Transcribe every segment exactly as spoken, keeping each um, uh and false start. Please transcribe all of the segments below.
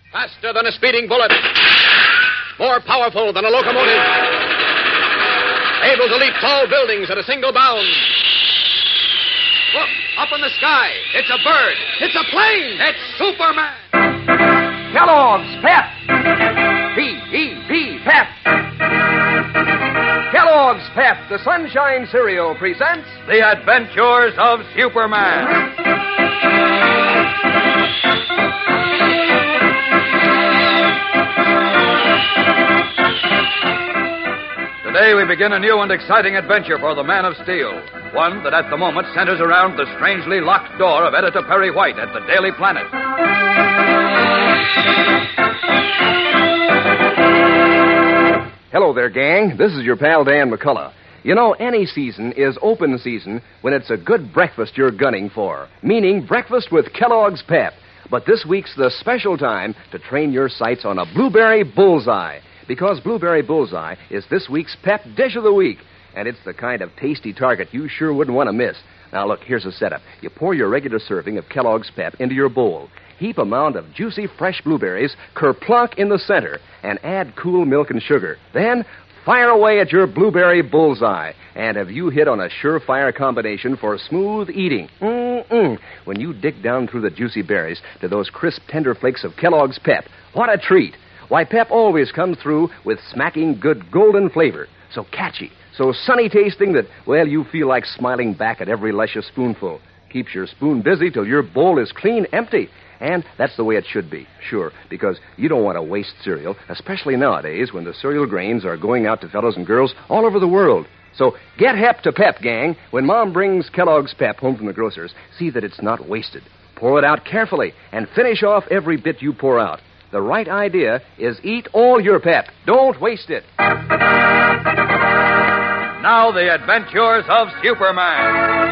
Faster than a speeding bullet. More powerful than a locomotive. Able to leap tall buildings at a single bound. Look, up in the sky. It's a bird. It's a plane. It's Superman. Kellogg's Pep. P E P, Pep. Kellogg's Pep, the Sunshine Cereal, presents The Adventures of Superman. Today we begin a new and exciting adventure for the Man of Steel. One that at the moment centers around the strangely locked door of Editor Perry White at the Daily Planet. Hello there, gang. This is your pal Dan McCullough. You know, any season is open season when it's a good breakfast you're gunning for, meaning breakfast with Kellogg's Pep. But this week's the special time to train your sights on a blueberry bullseye, because blueberry bullseye is this week's Pep Dish of the Week, and it's the kind of tasty target you sure wouldn't want to miss. Now, look, here's a setup. You pour your regular serving of Kellogg's Pep into your bowl. Heap a mound of juicy, fresh blueberries, kerplunk in the center, and add cool milk and sugar. Then, fire away at your blueberry bullseye. And have you hit on a surefire combination for smooth eating? Mm-mm. When you dig down through the juicy berries to those crisp, tender flakes of Kellogg's Pep, what a treat. Why, Pep always comes through with smacking good golden flavor. So catchy, so sunny tasting that, well, you feel like smiling back at every luscious spoonful. Keeps your spoon busy till your bowl is clean empty. And that's the way it should be, sure, because you don't want to waste cereal, especially nowadays when the cereal grains are going out to fellows and girls all over the world. So get hep to Pep, gang. When Mom brings Kellogg's Pep home from the grocer's, see that it's not wasted. Pour it out carefully and finish off every bit you pour out. The right idea is eat all your Pep. Don't waste it. Now, the adventures of Superman.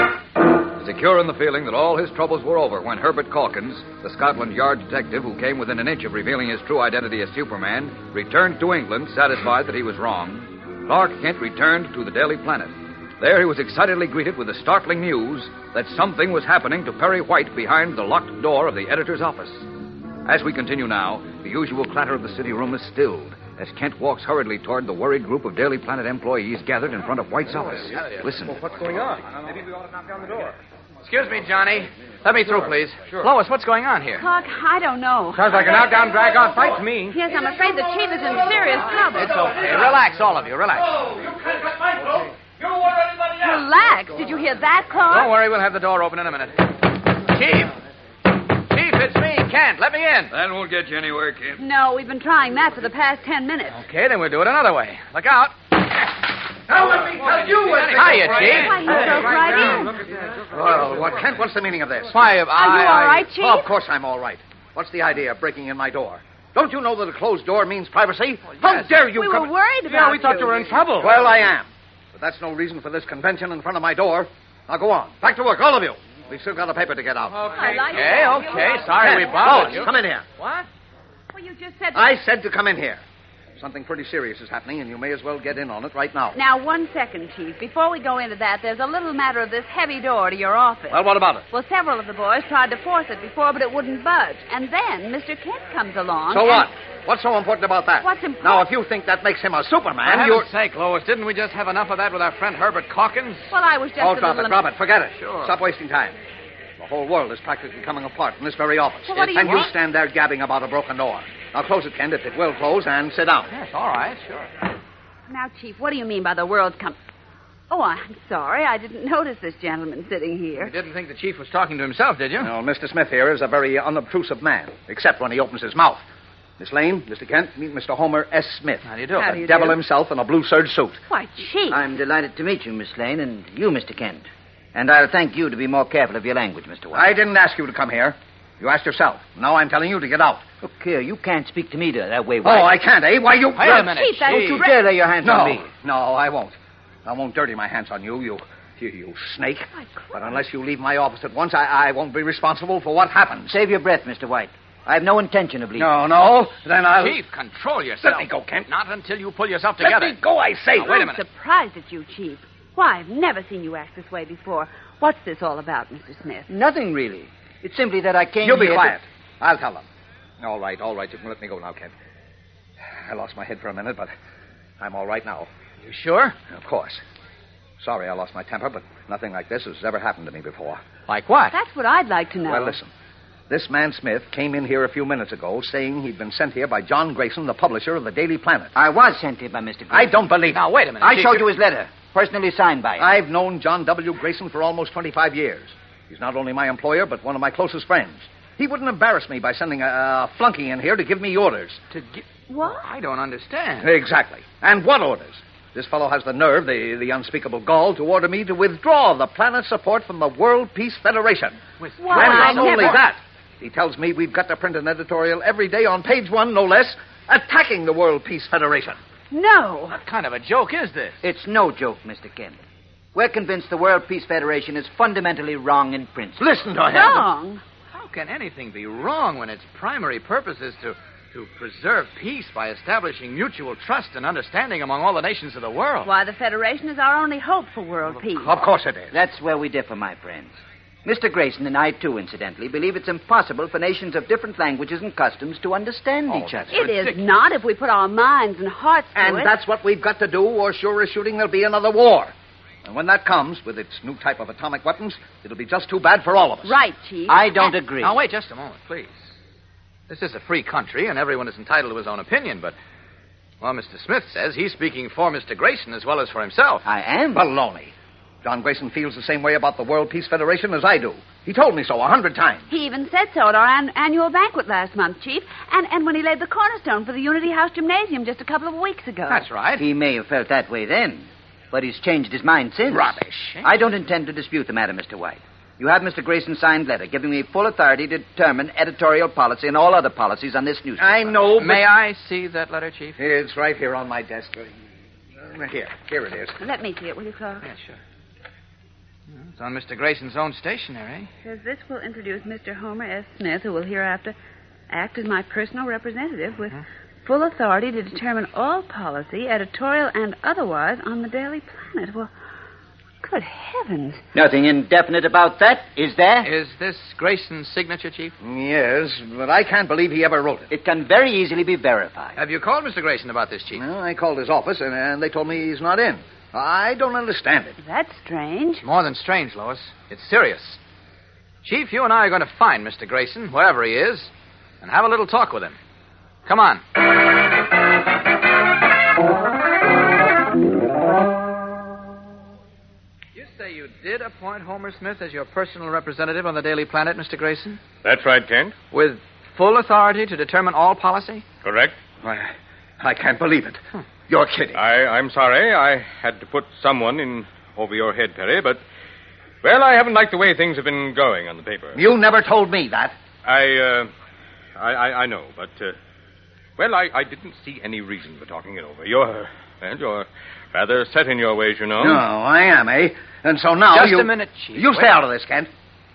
Secure in the feeling that all his troubles were over when Herbert Calkins, the Scotland Yard detective who came within an inch of revealing his true identity as Superman, returned to England satisfied that he was wrong, Clark Kent returned to the Daily Planet. There he was excitedly greeted with the startling news that something was happening to Perry White behind the locked door of the editor's office. As we continue now, the usual clatter of the city room is stilled as Kent walks hurriedly toward the worried group of Daily Planet employees gathered in front of White's office. Listen. Well, what's going on? Maybe we ought to knock down the door. Excuse me, Johnny. Let me through, please. Sure. Lois, what's going on here? Clark, I don't know. Sounds like an out-down, drag-out fight to me. Yes, I'm afraid the chief is in serious trouble. It's okay. Relax, all of you. Relax. You can't cut my throat. You don't want anybody else. Relax. Did you hear that, Clark? Don't worry, we'll have the door open in a minute. Chief! Chief, it's me, Kent. Let me in. That won't get you anywhere, kid. No, we've been trying that for the past ten minutes. Okay, then we'll do it another way. Look out. Now let me tell you what... Hiya, Chief. Why, he broke right in. Well, what, Kent, what's the meaning of this? Why, I... Are you all right, Chief? Oh, of course I'm all right. What's the idea of breaking in my door? Don't you know that a closed door means privacy? How dare you We come... were worried about Yeah, we thought you were in trouble. Well, I am. But that's no reason for this convention in front of my door. Now go on. Back to work, all of you. We've still got a paper to get out. I like Okay, it. okay. Sorry Kent, we bothered Lois, you. come in here. What? Well, you just said... I said to come in here. Something pretty serious is happening, and you may as well get in on it right now. Now, one second, Chief. Before we go into that, there's a little matter of this heavy door to your office. Well, what about it? Well, several of the boys tried to force it before, but it wouldn't budge. And then Mister Kent comes along. So and- what? What's so important about that? What's important? Now, if you think that makes him a For Superman, you're... heaven's sake, Lois, didn't we just have enough of that with our friend Herbert Calkins? Well, I was just Oh, a drop little... it, drop it. Forget it. Sure. Stop wasting time. The whole world is practically coming apart in this very office. Well, what do you and you want? stand there gabbing about a broken door. Now close it, Kent, if it will close, and sit down. Yes, all right, sure. Now, Chief, what do you mean by the world's come... Oh, I'm sorry. I didn't notice this gentleman sitting here. You didn't think the chief was talking to himself, did you? Well, Mister Smith here is a very unobtrusive man, except when he opens his mouth. Miss Lane, Mister Kent, meet Mister Homer S. Smith. How do you do? How The do you devil do? himself in a blue serge suit. Why, Chief. I'm delighted to meet you, Miss Lane, and you, Mister Kent. And I'll thank you to be more careful of your language, Mister White. I didn't ask you to come here. You asked yourself. Now I'm telling you to get out. Look here, you can't speak to me that way, Oh, White. I can't, eh? Why, you... Wait a minute, Chief, that's Chief. Don't you dare lay your hands No, on me. no, I won't. I won't dirty my hands on you, you, you, you snake. My But unless you leave my office at once, I, I won't be responsible for what happens. Save your breath, Mister White. I have no intention of leaving. No, no, then I'll... Chief, control yourself. Let me go, Kent. Not until you pull yourself Let together. me go, I say. Now, wait a I'm minute. surprised at you, Chief. Why, I've never seen you act this way before. What's this all about, Mister Smith? Nothing, really. It's simply that I came You be here quiet. I'll tell them. All right, all right. You can let me go now, Kent. I lost my head for a minute, but I'm all right now. You sure? Of course. Sorry I lost my temper, but nothing like this has ever happened to me before. Like what? That's what I'd like to know. Well, listen. This man Smith came in here a few minutes ago saying he'd been sent here by John Grayson, the publisher of the Daily Planet. I was sent here by Mister Grayson. I don't believe it. Now, wait a minute. I Chief. showed you his letter, personally signed by him. I've known John W. Grayson for almost twenty-five years. He's not only my employer, but one of my closest friends. He wouldn't embarrass me by sending a, a flunky in here to give me orders. To gi- What? I don't understand. Exactly. And what orders? This fellow has the nerve, the, the unspeakable gall, to order me to withdraw the planet's support from the World Peace Federation. Withdraw? Why, and I not only never- that, he tells me we've got to print an editorial every day on page one, no less, attacking the World Peace Federation. No. What kind of a joke is this? It's no joke, Mister Kent. We're convinced the World Peace Federation is fundamentally wrong in principle. Listen to him. Wrong. How can anything be wrong when its primary purpose is to, to preserve peace by establishing mutual trust and understanding among all the nations of the world? Why, the Federation is our only hope for world peace. Of course it is. That's where we differ, my friends. Mister Grayson and I, too, incidentally, believe it's impossible for nations of different languages and customs to understand Oh, each other. It is not if we put our minds and hearts to And it. that's what we've got to do, or sure as shooting there'll be another war. And when that comes, with its new type of atomic weapons, it'll be just too bad for all of us. Right, Chief. I don't And- agree. Now, wait just a moment, please. This is a free country, and everyone is entitled to his own opinion, but, well, Mister Smith says he's speaking for Mister Grayson as well as for himself. I am. Baloney. John Grayson feels the same way about the World Peace Federation as I do. He told me so a hundred times. He even said so at our an- annual banquet last month, Chief, and, and when he laid the cornerstone for the Unity House Gymnasium just a couple of weeks ago. That's right. He may have felt that way then, but he's changed his mind since. Rubbish. I don't intend to dispute the matter, Mister White. You have Mister Grayson's signed letter giving me full authority to determine editorial policy and all other policies on this newspaper. I know, but... May I see that letter, Chief? It's right here on my desk. Uh, Here. Here it is. Let me see it, will you, Clark? Yeah, sure. It's on Mister Grayson's own stationery. Says this will introduce Mister Homer S. Smith, who will hereafter act as my personal representative with full authority to determine all policy, editorial and otherwise, on the Daily Planet. Well, good heavens. Nothing indefinite about that, is there? Is this Grayson's signature, Chief? Yes, but I can't believe he ever wrote it. It can very easily be verified. Have you called Mister Grayson about this, Chief? Well, I called his office, and, and they told me he's not in. I don't understand it. That's strange. More than strange, Lois. It's serious. Chief, you and I are going to find Mister Grayson, wherever he is, and have a little talk with him. Come on. You say you did appoint Homer Smith as your personal representative on the Daily Planet, Mister Grayson? That's right, Kent. With full authority to determine all policy? Correct. Why, I can't believe it. You're kidding. I, I'm sorry. I had to put someone in over your head, Perry, but, well, I haven't liked the way things have been going on the paper. You never told me that. I, uh, I, I, I know, but, uh, well, I, I didn't see any reason for talking it over. You're, well, you're rather set in your ways, you know. No, I am, eh? And so now Just you... a minute, Chief. You stay Wait. out of this, Kent.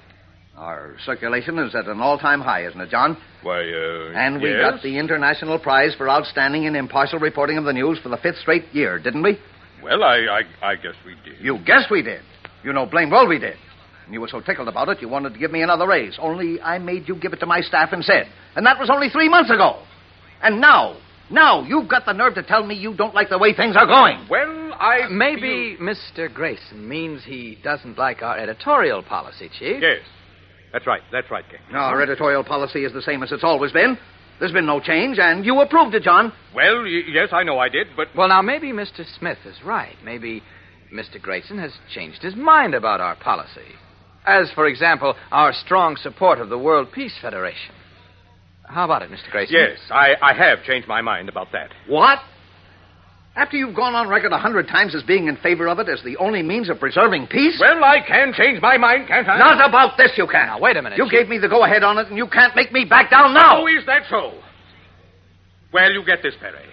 Our circulation is at an all-time high, isn't it, John? Why, uh, And we yes? got the International Prize for outstanding and impartial reporting of the news for the fifth straight year, didn't we? Well, I, I, I guess we did. You guess we did. You know blame well we did. And you were so tickled about it, you wanted to give me another raise. Only I made you give it to my staff instead. And that was only three months ago. And now, now, you've got the nerve to tell me you don't like the way things are going. Well, I... Maybe Mister Grayson means he doesn't like our editorial policy, Chief. Yes. That's right. That's right, Kent. No, our editorial policy is the same as it's always been. There's been no change, and you approved it, John. Well, y- yes, I know I did, but... Well, now, maybe Mister Smith is right. Maybe Mister Grayson has changed his mind about our policy. As, for example, our strong support of the World Peace Federation. How about it, Mister Grayson? Yes, I, I have changed my mind about that. What? After you've gone on record a hundred times as being in favor of it as the only means of preserving peace? Well, I can change my mind, can't I? Not about this, you can't. Now, wait a minute, You Chief. gave me the go-ahead on it, and you can't make me back down now. Oh, is that so? Well, you get this, Perry.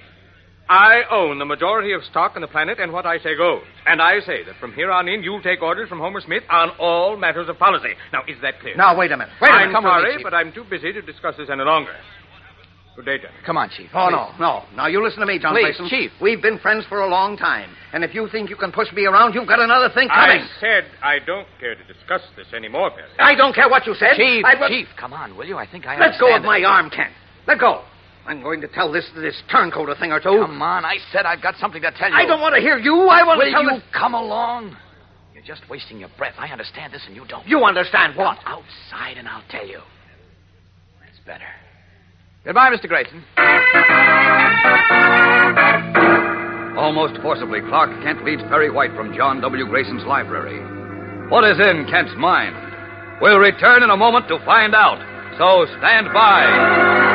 I own the majority of stock on the Planet, and what I say goes. And I say that from here on in, you'll take orders from Homer Smith on all matters of policy. Now, is that clear? Now, wait a minute. Wait a I'm minute. come with me, sorry, Chief. but I'm too busy to discuss this any longer. Good day, gentlemen. Come on, Chief. Oh, please. no, no. Now, you listen to me, John Please, Mason. Chief. We've been friends for a long time. And if you think you can push me around, you've got another thing coming. I said I don't care to discuss this anymore, Perry. I don't care what you said. Chief, I will- Chief, come on, will you? I think I Let go of understand my arm, Kent. Let go. I'm going to tell this this turncoat a thing or two. Come on, I said I've got something to tell you. I don't want to hear you. I want Will to tell you this... come along? You're just wasting your breath. I understand this and you don't. You understand what? Come outside and I'll tell you. That's better. Goodbye, Mister Grayson. Almost forcibly, Clark Kent leads Perry White from John W. Grayson's library. What is in Kent's mind? We'll return in a moment to find out. So stand by.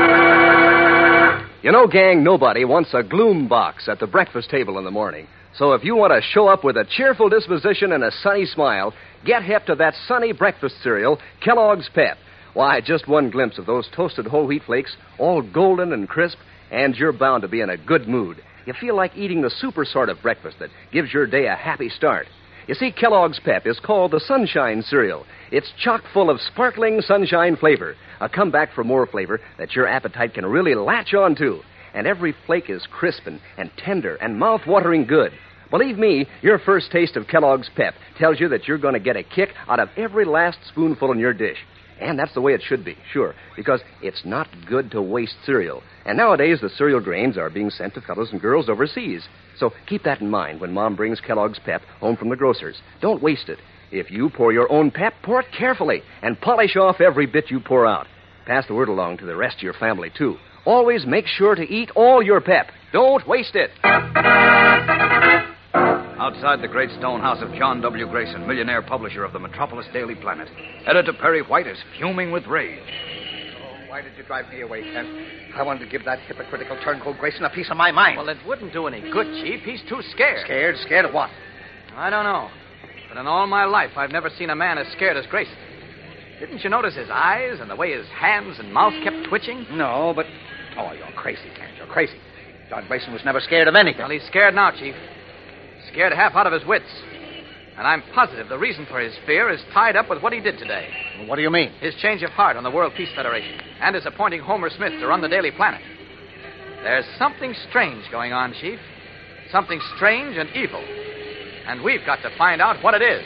You know, gang, nobody wants a gloom box at the breakfast table in the morning. So if you want to show up with a cheerful disposition and a sunny smile, get hip to that sunny breakfast cereal, Kellogg's Pep. Why, just one glimpse of those toasted whole wheat flakes, all golden and crisp, and you're bound to be in a good mood. You feel like eating the super sort of breakfast that gives your day a happy start. You see, Kellogg's Pep is called the Sunshine Cereal. It's chock full of sparkling sunshine flavor, a comeback for more flavor that your appetite can really latch on to. And every flake is crisp and, and tender and mouth-watering good. Believe me, your first taste of Kellogg's Pep tells you that you're going to get a kick out of every last spoonful in your dish. And that's the way it should be, sure, because it's not good to waste cereal. And nowadays, the cereal grains are being sent to fellows and girls overseas. So keep that in mind when Mom brings Kellogg's Pep home from the grocer's. Don't waste it. If you pour your own Pep, pour it carefully and polish off every bit you pour out. Pass the word along to the rest of your family, too. Always make sure to eat all your Pep. Don't waste it. Outside the great stone house of John W. Grayson, millionaire publisher of the Metropolis Daily Planet, Editor Perry White is fuming with rage. Oh, why did you drive me away, Kent? I wanted to give that hypocritical turncoat Grayson a piece of my mind. Well, it wouldn't do any good, Chief. He's too scared. Scared? Scared of what? I don't know. But in all my life, I've never seen a man as scared as Grayson. Didn't you notice his eyes and the way his hands and mouth kept twitching? No, but... Oh, you're crazy, Kent. You're crazy. John Grayson was never scared of anything. Well, he's scared now, Chief. Scared half out of his wits. And I'm positive the reason for his fear is tied up with what he did today. What do you mean? His change of heart on the World Peace Federation and his appointing Homer Smith to run the Daily Planet. There's something strange going on, Chief. Something strange and evil. And we've got to find out what it is.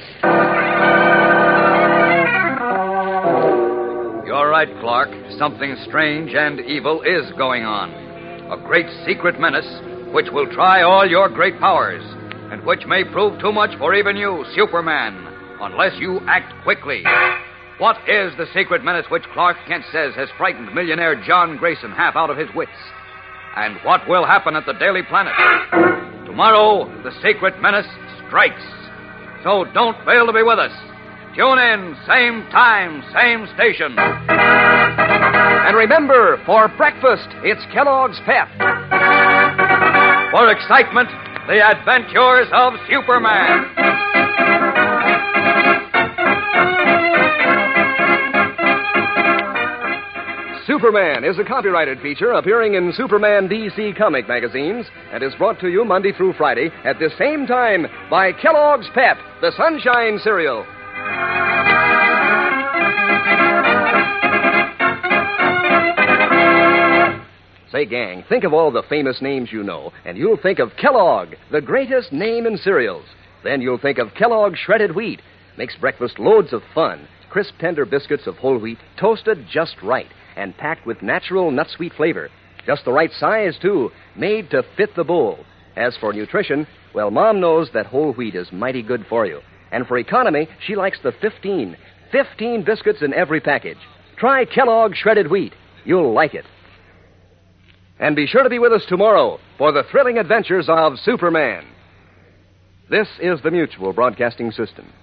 You're right, Clark. Something strange and evil is going on. A great secret menace which will try all your great powers, and which may prove too much for even you, Superman, unless you act quickly. What is the secret menace which Clark Kent says has frightened millionaire John Grayson half out of his wits? And what will happen at the Daily Planet? Tomorrow, the secret menace strikes. So don't fail to be with us. Tune in, same time, same station. And remember, for breakfast, it's Kellogg's Pep. For excitement, the adventures of Superman. Superman is a copyrighted feature appearing in Superman D C comic magazines and is brought to you Monday through Friday at the same time by Kellogg's Pep, the Sunshine Cereal. Say, gang, think of all the famous names you know, and you'll think of Kellogg, the greatest name in cereals. Then you'll think of Kellogg Shredded Wheat. Makes breakfast loads of fun. Crisp, tender biscuits of whole wheat, toasted just right, and packed with natural nut-sweet flavor. Just the right size, too, made to fit the bowl. As for nutrition, well, Mom knows that whole wheat is mighty good for you. And for economy, she likes the fifteen. fifteen biscuits in every package. Try Kellogg Shredded Wheat. You'll like it. And be sure to be with us tomorrow for the thrilling adventures of Superman. This is the Mutual Broadcasting System.